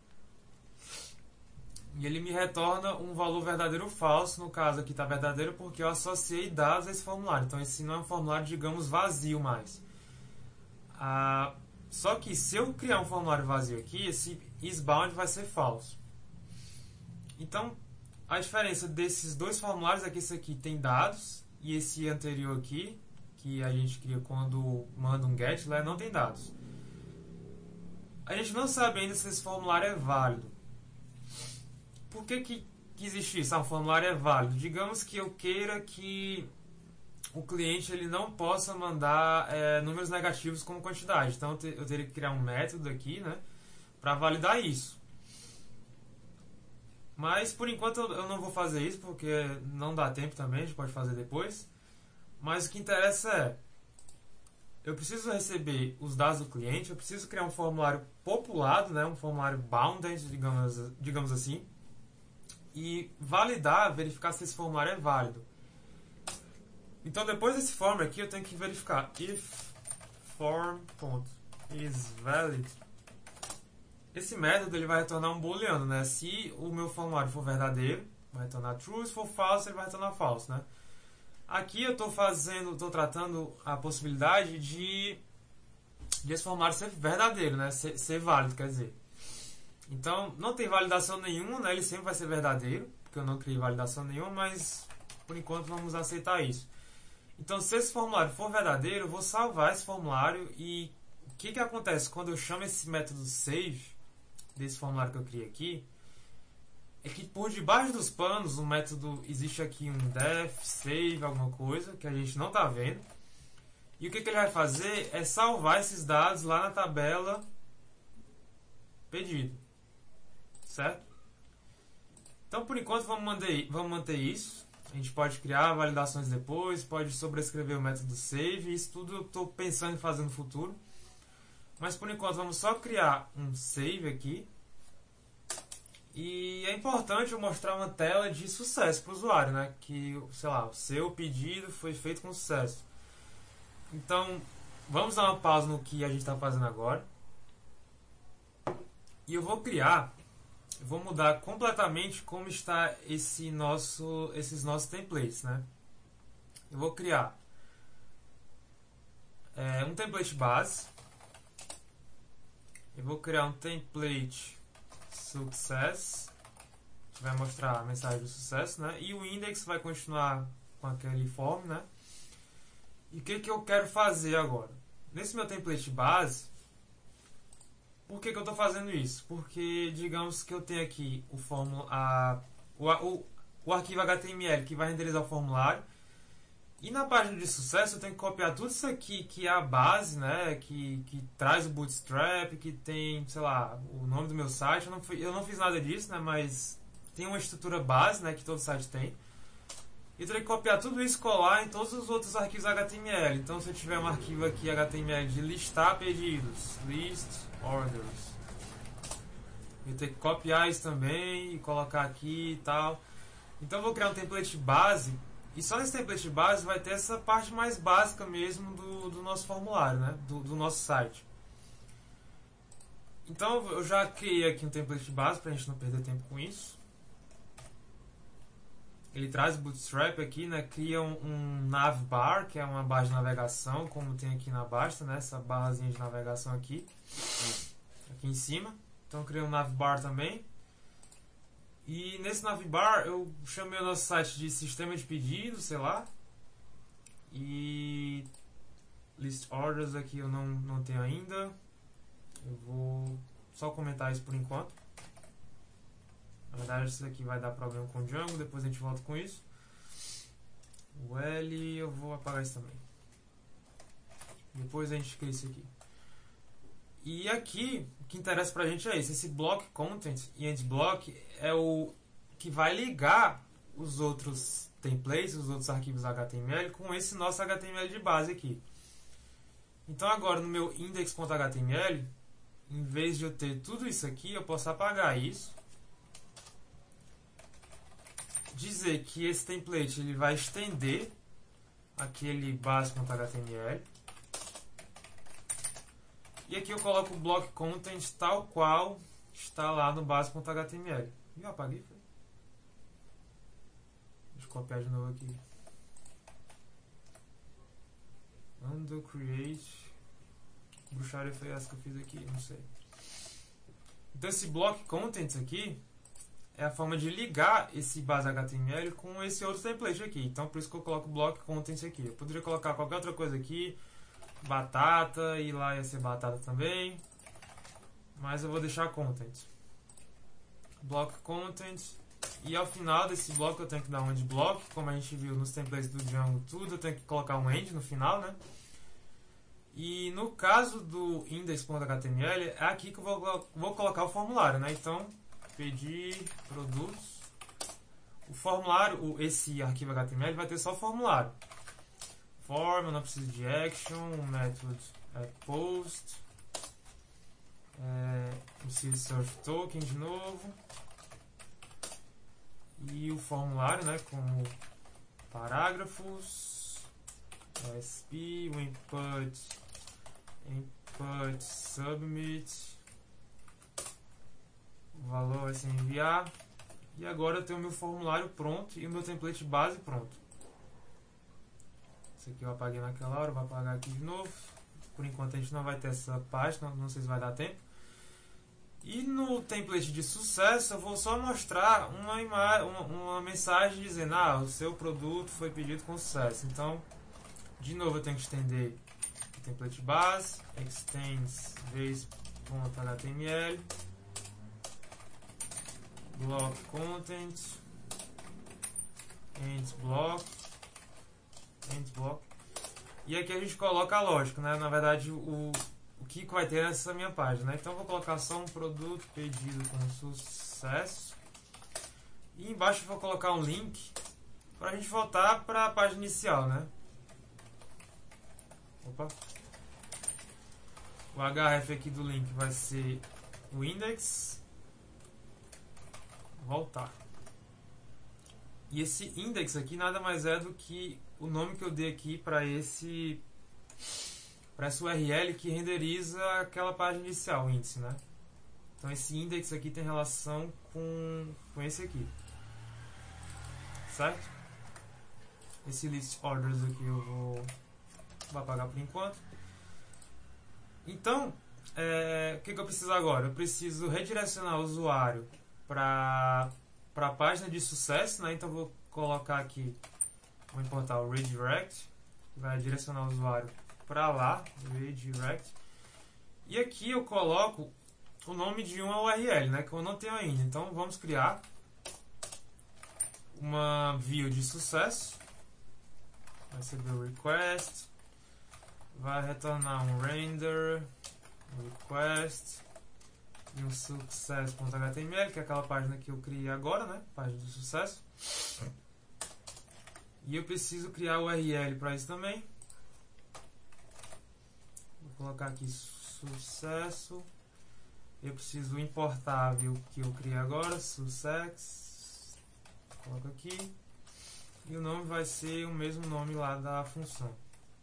E ele me retorna um valor verdadeiro ou falso. No caso aqui está verdadeiro porque eu associei dados a esse formulário. Então esse não é um formulário, digamos, vazio mais. Ah, só que se eu criar um formulário vazio aqui, esse isBound vai ser falso. Então a diferença desses dois formulários é que esse aqui tem dados e esse anterior aqui, que a gente cria quando manda um get, lá não tem dados. A gente não sabe ainda se esse formulário é válido. Por que que, que existe isso? Ah, um formulário é válido. Digamos que eu queira que o cliente ele não possa mandar é, números negativos como quantidade. Então eu, te, eu teria que criar um método aqui, né, para validar isso. Mas por enquanto eu, eu não vou fazer isso porque não dá tempo também, a gente pode fazer depois. Mas o que interessa é, eu preciso receber os dados do cliente, eu preciso criar um formulário populado, né, um formulário bounded, digamos, digamos assim, e validar, verificar se esse formulário é válido. Então depois desse form aqui eu tenho que verificar if form.isValid. Esse método ele vai retornar um booleano, né? Se o meu formulário for verdadeiro, vai retornar true, se for falso, ele vai retornar false, né? Aqui eu estou fazendo, estou tratando a possibilidade de, de esse formulário ser verdadeiro, né? Ser, ser válido, quer dizer. Então, não tem validação nenhuma, né? Ele sempre vai ser verdadeiro, porque eu não criei validação nenhuma, mas por enquanto vamos aceitar isso. Então, se esse formulário for verdadeiro, eu vou salvar esse formulário e o que que acontece quando eu chamo esse método save, desse formulário que eu criei aqui, é que por debaixo dos panos, o método, existe aqui um def, save, alguma coisa, que a gente não está vendo. E o que que ele vai fazer é salvar esses dados lá na tabela pedido. Certo? Então, por enquanto, vamos manter, vamos manter isso. A gente pode criar validações depois, pode sobrescrever o método save. Isso tudo eu estou pensando em fazer no futuro. Mas, por enquanto, vamos só criar um save aqui. E é importante eu mostrar uma tela de sucesso para o usuário, né? Que, sei lá, o seu pedido foi feito com sucesso. Então, vamos dar uma pausa no que a gente está fazendo agora. E eu vou criar... vou mudar completamente como está esse nosso, esses nossos templates, né? Eu vou criar é, um template base. Eu vou criar um template success, que vai mostrar a mensagem do sucesso, né? E o index vai continuar com aquele form, né? E o que que eu quero fazer agora? Nesse meu template base, por que que eu estou fazendo isso? Porque, digamos que eu tenho aqui o, fórmula, a, o, o, o arquivo H T M L que vai renderizar o formulário. E na página de sucesso eu tenho que copiar tudo isso aqui, que é a base, né? Que, que traz o bootstrap, que tem, sei lá, o nome do meu site. Eu não, eu não fiz nada disso, né? Mas tem uma estrutura base, né? Que todo site tem. E eu tenho que copiar tudo isso e colar em todos os outros arquivos H T M L. Então, se eu tiver um arquivo aqui H T M L de listar pedidos, list orders, eu tenho que copiar isso também e colocar aqui e tal. Então, eu vou criar um template base. E só nesse template base vai ter essa parte mais básica mesmo do, do nosso formulário, né? Do, do nosso site. Então, eu já criei aqui um template base para a gente não perder tempo com isso. Ele traz o Bootstrap aqui, né? Cria um, um navbar, que é uma barra de navegação, como tem aqui na Basta, né? Essa barrazinha de navegação aqui, aqui em cima. Então, criei um navbar também. E nesse navbar eu chamei o nosso site de sistema de pedidos, sei lá. E list orders aqui eu não, não tenho ainda. Eu vou só comentar isso por enquanto. Na verdade, isso aqui vai dar problema com o Django, depois a gente volta com isso. O L, eu vou apagar isso também. Depois a gente cria isso aqui. E aqui, o que interessa pra gente é isso. Esse block content e endblock é o que vai ligar os outros templates, os outros arquivos H T M L com esse nosso H T M L de base aqui. Então agora no meu index.html, em vez de eu ter tudo isso aqui, eu posso apagar isso. Dizer que esse template ele vai estender aquele base.html. E aqui eu coloco o block content tal qual está lá no base.html. Ih, eu apaguei, foi? Deixa eu copiar de novo aqui. Undo create. Que bruxaria foi essa que eu fiz aqui? Não sei. Então esse block content aqui é a forma de ligar esse base H T M L com esse outro template aqui. Então por isso que eu coloco block content aqui. Eu poderia colocar qualquer outra coisa aqui. Batata, e lá ia ser batata também. Mas eu vou deixar content. Block content. E ao final desse bloco eu tenho que dar um end block. Como a gente viu nos templates do Django tudo, eu tenho que colocar um end no final, né? E no caso do index.html, é aqui que eu vou, vou colocar o formulário, né? Então, pedir produtos. O formulário, esse arquivo H T M L vai ter só formulário. Form, eu não preciso de action, o método é post. É, preciso de search token de novo. E o formulário, né, como parágrafos, S P, o input, input submit, o valor vai ser enviar. E agora eu tenho o meu formulário pronto e o meu template base pronto. Esse aqui eu apaguei naquela hora, vou apagar aqui de novo. Por enquanto a gente não vai ter essa página, não sei se vai dar tempo. E no template de sucesso eu vou só mostrar uma, ima uma, uma mensagem dizendo: ah, o seu produto foi pedido com sucesso. Então, de novo eu tenho que estender o template base, extends base.html, block content, end block, end block. E aqui a gente coloca a lógica, né? Na verdade, o o que vai ter nessa minha página, né? Então eu vou colocar só um produto pedido com sucesso. E embaixo eu vou colocar um link para a gente voltar para a página inicial, né? Opa. O H F aqui do link vai ser o index. Voltar. E esse index aqui nada mais é do que o nome que eu dei aqui para esse para essa U R L que renderiza aquela página inicial, o índice, né? Então esse index aqui tem relação com, com esse aqui, certo? Esse list orders aqui eu vou, vou apagar por enquanto. Então, é, o que, que eu preciso agora? Eu preciso redirecionar o usuário para para a página de sucesso, né? Então eu vou colocar aqui, vou importar o redirect, que vai direcionar o usuário para lá, redirect. E aqui eu coloco o nome de uma U R L, né, que eu não tenho ainda. Então vamos criar uma view de sucesso. Vai receber o request, vai retornar um render, um request e um success.html, que é aquela página que eu criei agora, né, página de sucesso. E eu preciso criar o U R L para isso também. Vou colocar aqui sucesso. Eu preciso importar a view que eu criei agora, success. Coloco aqui. E o nome vai ser o mesmo nome lá da função.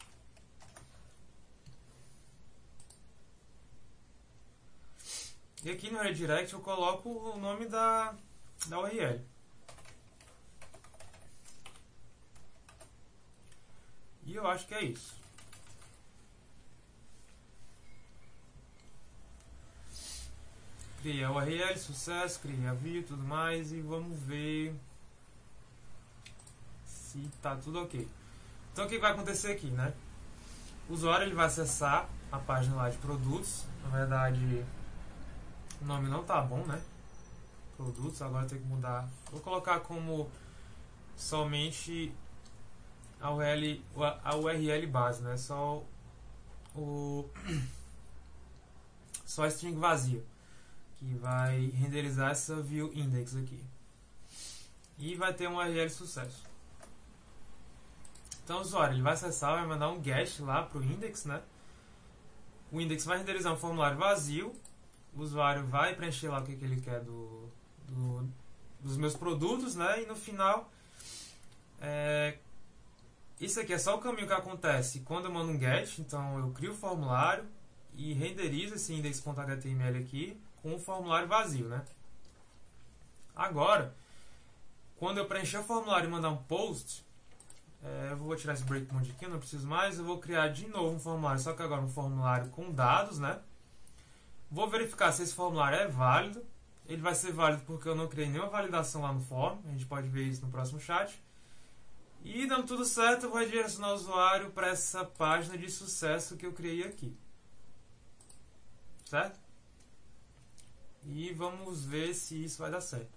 E aqui no redirect eu coloco o nome da, da U R L. E eu acho que é isso. Criei a U R L, sucesso, criei a view e tudo mais. E vamos ver se está tudo ok. Então o que vai acontecer aqui, né? O usuário ele vai acessar a página lá de produtos. Na verdade, o nome não tá bom, né? Produtos, agora tem que mudar. Vou colocar como somente a U R L, a U R L base, né? Só o só a string vazia, que vai renderizar essa view index aqui. E vai ter um U R L sucesso. Então o usuário ele vai acessar, vai mandar um get lá para o index, né? O index vai renderizar um formulário vazio. O usuário vai preencher lá o que, que ele quer do, do, dos meus produtos, né? E no final, é, isso aqui é só o caminho que acontece quando eu mando um get. Então eu crio o formulário e renderizo esse index.html aqui com um formulário vazio, né? Agora, quando eu preencher o formulário e mandar um post, é, eu vou tirar esse breakpoint aqui, não preciso mais. Eu vou criar de novo um formulário, só que agora um formulário com dados, né? Vou verificar se esse formulário é válido. Ele vai ser válido porque eu não criei nenhuma validação lá no fórum. A gente pode ver isso no próximo chat. E dando tudo certo, eu vou redirecionar o usuário para essa página de sucesso que eu criei aqui. Certo? E vamos ver se isso vai dar certo.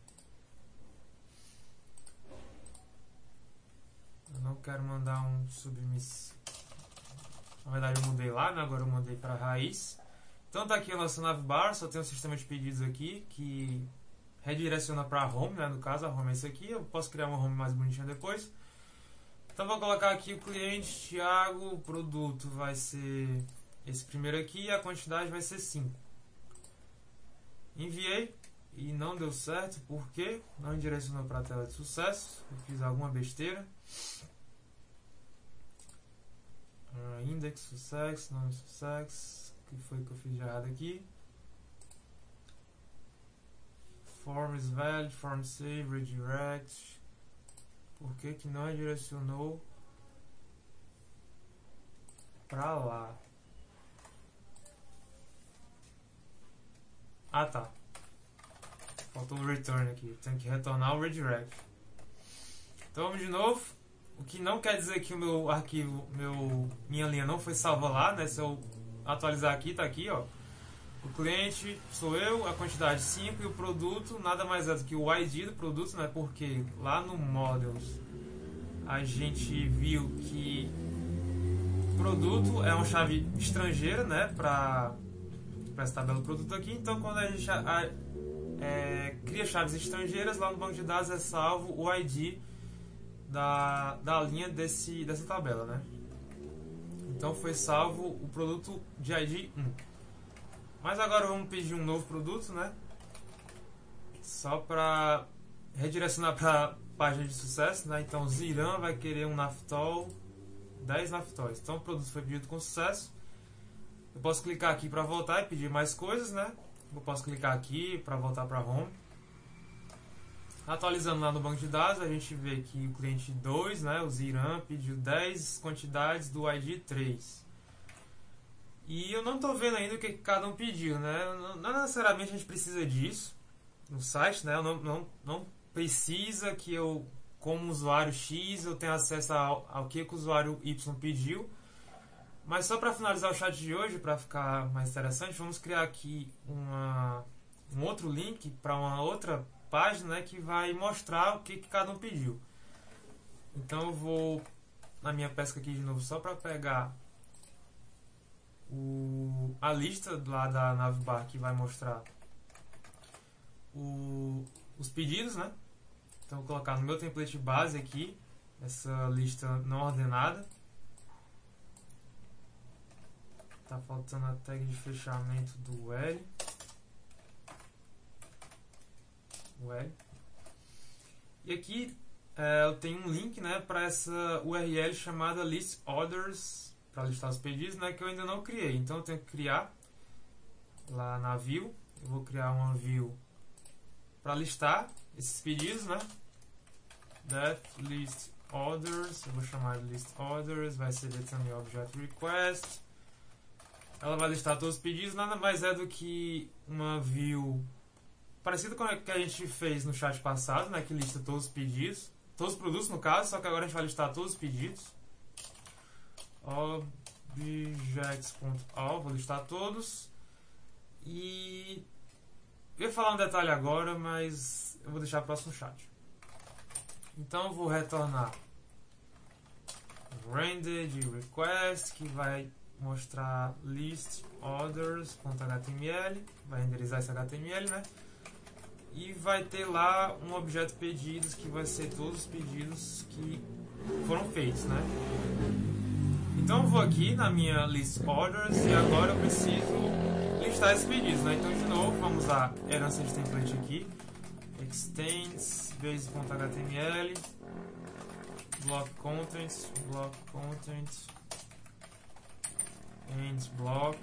Eu não quero mandar um submiss. Na verdade eu mudei lá, né? Agora eu mudei para raiz. Então tá aqui a nossa navbar, só tem um sistema de pedidos aqui que redireciona para a home, né? No caso a home é esse aqui, eu posso criar uma home mais bonitinha depois. Então vou colocar aqui o cliente, Thiago, o produto vai ser esse primeiro aqui e a quantidade vai ser cinco. Enviei e não deu certo, porque não direcionou para a tela de sucesso, eu fiz alguma besteira. Uh, index sucesso, nome sucesso. Que foi que eu fiz de errado aqui. Form is valid, form save, redirect. Por que que não redirecionou pra lá? Ah, tá. Faltou o return aqui. Tem que retornar o redirect. Então vamos de novo. O que não quer dizer que o meu arquivo, meu, minha linha não foi salva lá, né? Se eu atualizar aqui, tá aqui, ó. O cliente sou eu, a quantidade cinco e o produto nada mais é do que o I D do produto, né? Porque lá no Models a gente viu que produto é uma chave estrangeira, né? Para essa tabela do produto aqui. Então quando a gente a, é, cria chaves estrangeiras, lá no banco de dados é salvo o I D da, da linha desse, dessa tabela, né? Então foi salvo o produto de I D um. Mas agora vamos pedir um novo produto, né? Só para redirecionar para a página de sucesso, né? Então Ziran vai querer um naftol, dez naftóis. Então o produto foi pedido com sucesso. Eu posso clicar aqui para voltar e pedir mais coisas, né? Eu posso clicar aqui para voltar para home. Atualizando lá no banco de dados, a gente vê que o cliente dois, né, o Ziran, pediu dez quantidades do I D três. E eu não estou vendo ainda o que cada um pediu, né? Não, não necessariamente a gente precisa disso no site, né? Não, não, não precisa que eu, como usuário X, eu tenha acesso ao, ao que, que o usuário Y pediu. Mas só para finalizar o chat de hoje, para ficar mais interessante, vamos criar aqui uma, um outro link para uma outra página, né, que vai mostrar o que, que cada um pediu. Então eu vou na minha pesca aqui de novo só para pegar o, a lista lá da navbar que vai mostrar o, os pedidos, né? Então vou colocar no meu template base aqui essa lista não ordenada. Tá faltando a tag de fechamento do L. O L. E aqui é, eu tenho um link, né, para essa U R L chamada list orders, para listar os pedidos, né, que eu ainda não criei. Então eu tenho que criar lá na view. Eu vou criar uma view para listar esses pedidos, né? That list orders, eu vou chamar de list orders, vai ser também object request. Ela vai listar todos os pedidos, nada mais é do que uma view parecida com a que a gente fez no chat passado, né, que lista todos os pedidos, todos os produtos no caso, só que agora a gente vai listar todos os pedidos. Objects.all, vou listar todos. E eu ia falar um detalhe agora, mas eu vou deixar para o próximo chat. Então eu vou retornar rendered request, que vai mostrar list orders.html, vai renderizar esse H T M L, né? E vai ter lá um objeto pedidos que vai ser todos os pedidos que foram feitos, né? Então eu vou aqui na minha list orders e agora eu preciso listar esses pedidos, né? Então de novo vamos usar herança de template aqui, extends base.html block contents, block contents, end block.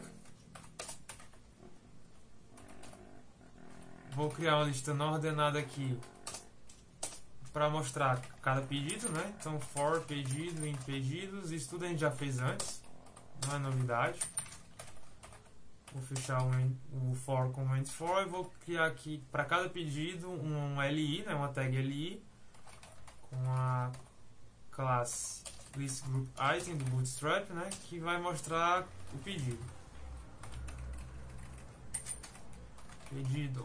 Vou criar uma lista não ordenada aqui para mostrar cada pedido, né? Então for pedido, em pedidos, isso tudo a gente já fez antes, não é novidade. Vou fechar o, o for com o end for e vou criar aqui para cada pedido um L I, né? Uma tag L I com a classe list group item do Bootstrap, né? Que vai mostrar o pedido. Pedido.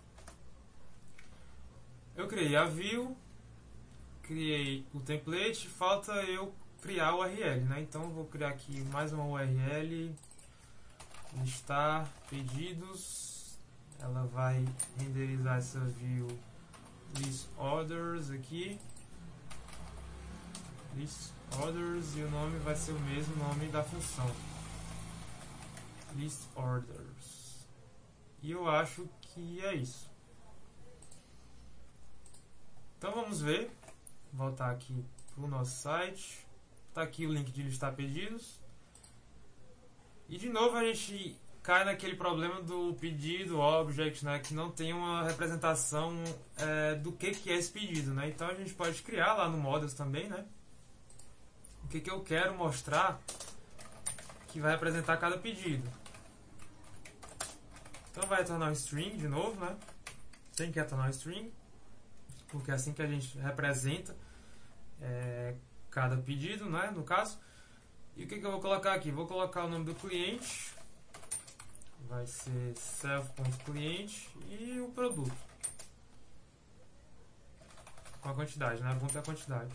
Eu criei a view, criei o template, falta eu criar o U R L, né? Então eu vou criar aqui mais uma U R L, listar pedidos, ela vai renderizar essa view list orders aqui, list orders, e o nome vai ser o mesmo nome da função, list orders. E eu acho que é isso. Então vamos ver, voltar aqui para o nosso site, está aqui o link de listar pedidos, e de novo a gente cai naquele problema do pedido object, né, que não tem uma representação é, do que, que é esse pedido, né? Então a gente pode criar lá no models também, né, o que, que eu quero mostrar que vai representar cada pedido. Então vai retornar um string de novo, né, tem que retornar um string, porque é assim que a gente representa é, cada pedido, né, no caso. E o que, que eu vou colocar aqui? Vou colocar o nome do cliente, vai ser self.cliente, e o produto com a quantidade, né, vamos ter a quantidade,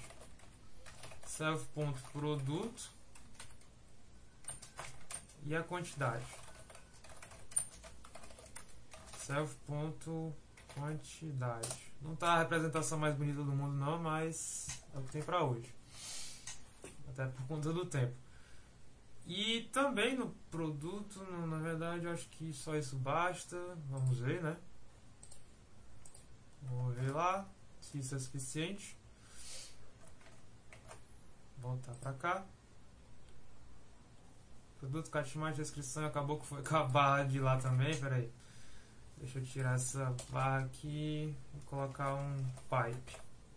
self.produto e a quantidade, self.quantidade. Não tá a representação mais bonita do mundo não, mas é o que tem pra hoje. Até por conta do tempo. E também no produto, no, na verdade, eu acho que só isso basta. Vamos ver, né? Vamos ver lá se isso é suficiente. Voltar pra cá. Produto, catimate, descrição, acabou que foi com a barra de lá também, peraí. Deixa eu tirar essa barra aqui e colocar um pipe.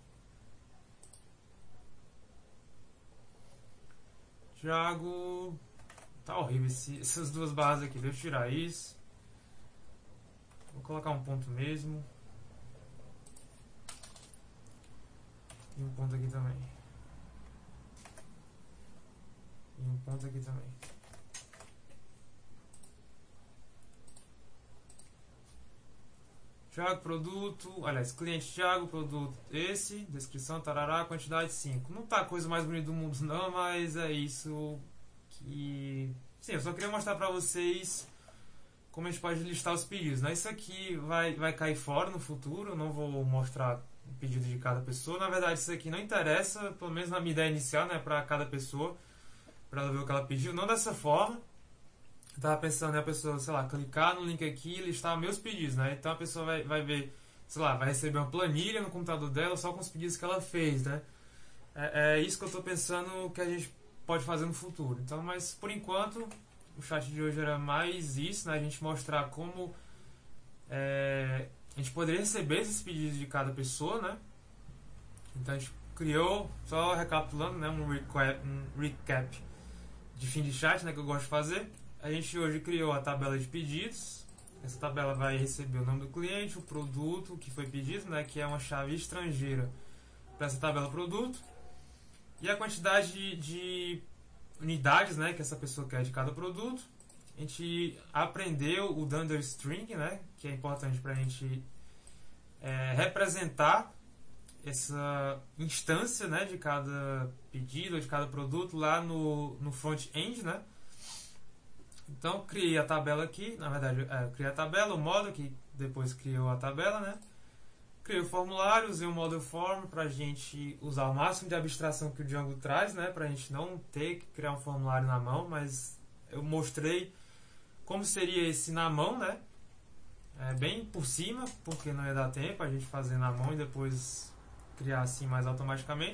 Thiago, tá horrível esse, essas duas barras aqui. Deixa eu tirar isso. Vou colocar um ponto mesmo. E um ponto aqui também. E um ponto aqui também. Thiago, produto, aliás, cliente Thiago, produto esse, descrição, tarará, quantidade cinco. Não tá a coisa mais bonita do mundo não, mas é isso que... Sim, eu só queria mostrar pra vocês como a gente pode listar os pedidos, né? Isso aqui vai, vai cair fora no futuro, eu não vou mostrar o pedido de cada pessoa. Na verdade, isso aqui não interessa, pelo menos na minha ideia inicial, né, pra cada pessoa, pra ela ver o que ela pediu, não dessa forma. Eu tava pensando, né, a pessoa, sei lá, clicar no link aqui e listar meus pedidos, né? Então a pessoa vai, vai ver, sei lá, vai receber uma planilha no computador dela só com os pedidos que ela fez, né? É, é isso que eu tô pensando que a gente pode fazer no futuro. Então, mas por enquanto, o chat de hoje era mais isso, né? A gente mostrar como é, a gente poderia receber esses pedidos de cada pessoa, né? Então a gente criou, só recapitulando, né, um recap, um recap de fim de chat, né, que eu gosto de fazer. A gente hoje criou a tabela de pedidos. Essa tabela vai receber o nome do cliente, o produto que foi pedido, né, que é uma chave estrangeira para essa tabela produto, e a quantidade de, de unidades, né, que essa pessoa quer de cada produto. A gente aprendeu o dunder string, né, que é importante para a gente é, representar essa instância, né, de cada pedido, de cada produto lá no, no front-end, né. Então, criei a tabela aqui, na verdade, é, criei a tabela, o model, que depois criou a tabela, né? Criei o formulário, usei o model form para a gente usar o máximo de abstração que o Django traz, né? Para a gente não ter que criar um formulário na mão, mas eu mostrei como seria esse na mão, né? É, bem por cima, porque não ia dar tempo a gente fazer na mão e depois criar assim mais automaticamente.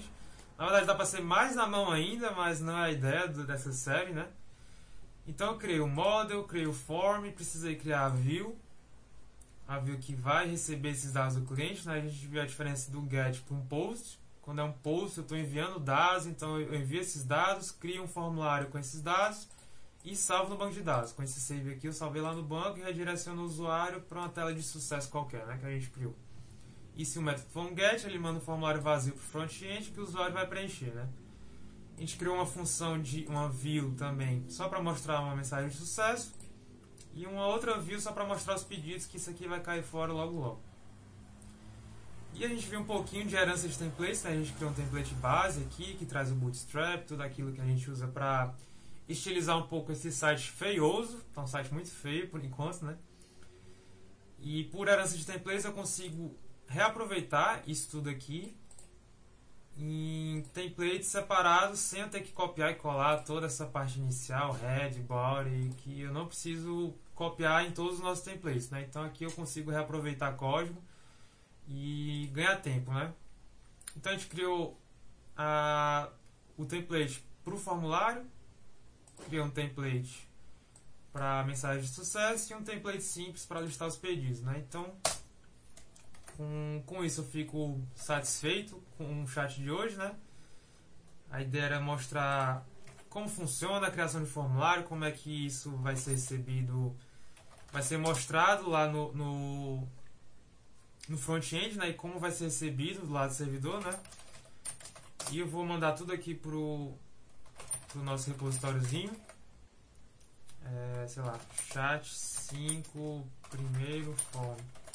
Na verdade dá para ser mais na mão ainda, mas não é a ideia do, dessa série, né? Então eu criei o model, criei o form, precisei criar a view. A view que vai receber esses dados do cliente, né? A gente viu a diferença do get para um post. Quando é um post eu estou enviando dados, então eu envio esses dados, crio um formulário com esses dados e salvo no banco de dados. Com esse save aqui eu salvei lá no banco e redireciono o usuário para uma tela de sucesso qualquer, né? Que a gente criou. E se o método for um get, ele manda um formulário vazio para o front-end que o usuário vai preencher, né? A gente criou uma função de uma view também só para mostrar uma mensagem de sucesso e uma outra view só para mostrar os pedidos, que isso aqui vai cair fora logo logo. E a gente viu um pouquinho de herança de templates, né? A gente criou um template base aqui que traz o bootstrap, tudo aquilo que a gente usa para estilizar um pouco esse site feioso. Tá um site muito feio por enquanto, né? E por herança de templates eu consigo reaproveitar isso tudo aqui em templates separados sem eu ter que copiar e colar toda essa parte inicial, head, body, que eu não preciso copiar em todos os nossos templates, né? Então aqui eu consigo reaproveitar código e ganhar tempo, né? Então a gente criou a, o template para o formulário, criou um template para mensagem de sucesso e um template simples para listar os pedidos, né? Então com, com isso eu fico satisfeito com o chat de hoje, né? A ideia era mostrar como funciona a criação de formulário, como é que isso vai ser recebido, vai ser mostrado lá no, no no front-end, né, e como vai ser recebido do lado do servidor, né? E eu vou mandar tudo aqui pro, pro nosso repositóriozinho. É, sei lá, chat cinco primeiro form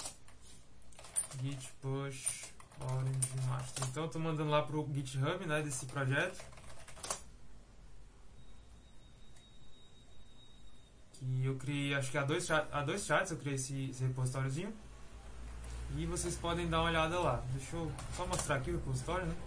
git push orange master. Então eu tô mandando lá pro GitHub, né, desse projeto. Que eu criei, acho que há dois, há dois chats eu criei esse, esse repositóriozinho. E vocês podem dar uma olhada lá. Deixa eu só mostrar aqui o repositório, né?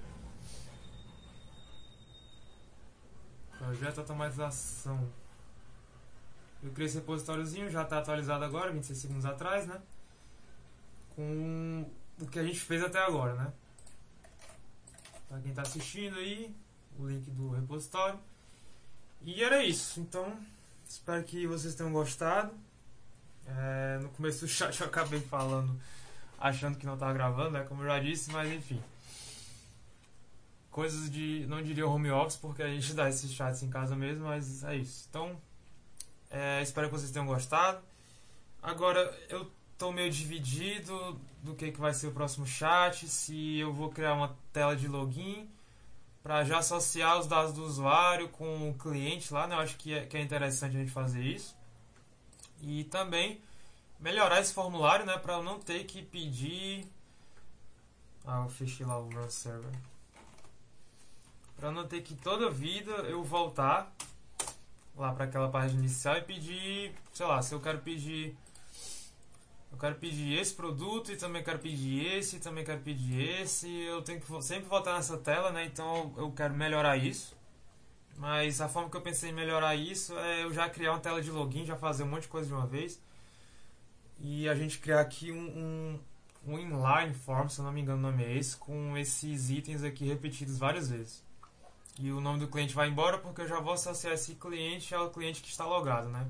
Projeto automatização. Eu criei esse repositóriozinho, já está atualizado agora, vinte e seis segundos atrás, né? Com o que a gente fez até agora, né? Para quem está assistindo aí, o link do repositório. E era isso. Então, espero que vocês tenham gostado. É, no começo do chat eu acabei falando achando que não estava gravando, né, como eu já disse, mas enfim, coisas de, não diria home office, porque a gente dá esses chats em casa mesmo, mas é isso. Então é, espero que vocês tenham gostado. Agora eu estou meio dividido do que, que vai ser o próximo chat, se eu vou criar uma tela de login para já associar os dados do usuário com o cliente lá, né? Eu acho que é, que é interessante a gente fazer isso. E também melhorar esse formulário, né, para eu não ter que pedir. Ah, eu fechei lá o run server. Para eu não ter que toda vida eu voltar lá para aquela página inicial e pedir, sei lá, se eu quero pedir, eu quero pedir esse produto e também quero pedir esse, e também quero pedir esse, eu tenho que sempre voltar nessa tela, né? Então eu quero melhorar isso. Mas a forma que eu pensei em melhorar isso é eu já criar uma tela de login, já fazer um monte de coisa de uma vez. E a gente criar aqui um, um, um inline form, se eu não me engano o nome é esse, com esses itens aqui repetidos várias vezes. E o nome do cliente vai embora porque eu já vou associar esse cliente ao cliente que está logado, né?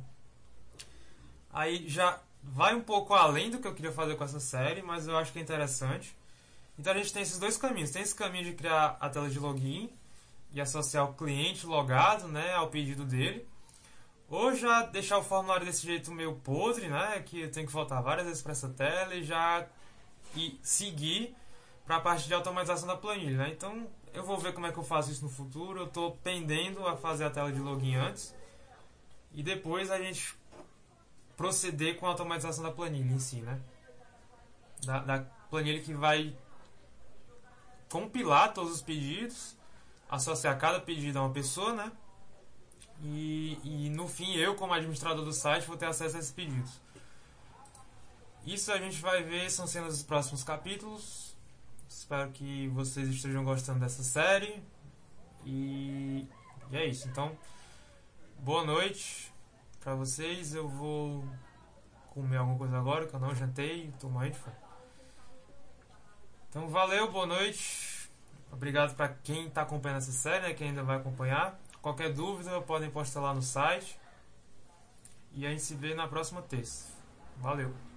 Aí já vai um pouco além do que eu queria fazer com essa série, mas eu acho que é interessante. Então a gente tem esses dois caminhos. Tem esse caminho de criar a tela de login e associar o cliente logado, né, ao pedido dele. Ou já deixar o formulário desse jeito meio podre, né, que eu tenho que voltar várias vezes para essa tela e já e seguir para a parte de automatização da planilha, né? Então eu vou ver como é que eu faço isso no futuro. Eu estou pendendo a fazer a tela de login antes e depois a gente proceder com a automatização da planilha em si, né? Da, da planilha que vai compilar todos os pedidos, associar cada pedido a uma pessoa, né? E, e no fim eu, como administrador do site, vou ter acesso a esses pedidos. Isso a gente vai ver, são cenas dos próximos capítulos. Espero que vocês estejam gostando dessa série. E, e é isso. Então, boa noite pra vocês. Eu vou comer alguma coisa agora, que eu não jantei, tô morrendo de fome. Então valeu, boa noite. Obrigado para quem está acompanhando essa série, né, quem ainda vai acompanhar. Qualquer dúvida podem postar lá no site. E a gente se vê na próxima terça. Valeu!